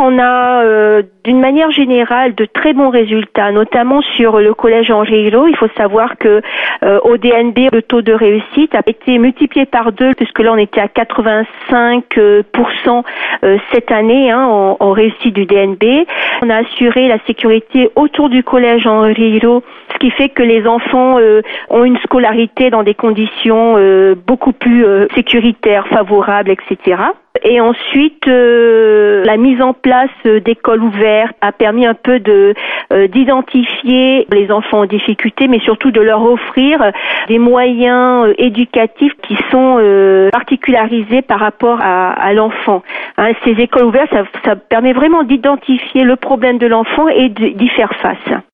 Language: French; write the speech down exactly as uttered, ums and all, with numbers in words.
on a euh, d'une manière générale de très bons résultats, notamment sur le collège Henri Hiro. Il faut savoir que euh, au D N B, le taux de réussite a été multiplié par deux, puisque là on était à quatre-vingt-cinq pour cent euh, cette année hein, en, en réussite du D N B. On a assuré la sécurité autour du collège Henri Hiro, ce qui fait que les enfants euh, ont une scolarité dans des conditions euh, beaucoup plus euh, sécuritaires, favorables, et cetera. Et ensuite, euh, la mise en place d'écoles ouvertes a permis un peu de euh, d'identifier les enfants en difficulté, mais surtout de leur offrir des moyens euh, éducatifs qui sont euh, particularisés par rapport à, à l'enfant. Hein, ces écoles ouvertes, ça, ça permet vraiment d'identifier le problème de l'enfant et d'y faire face.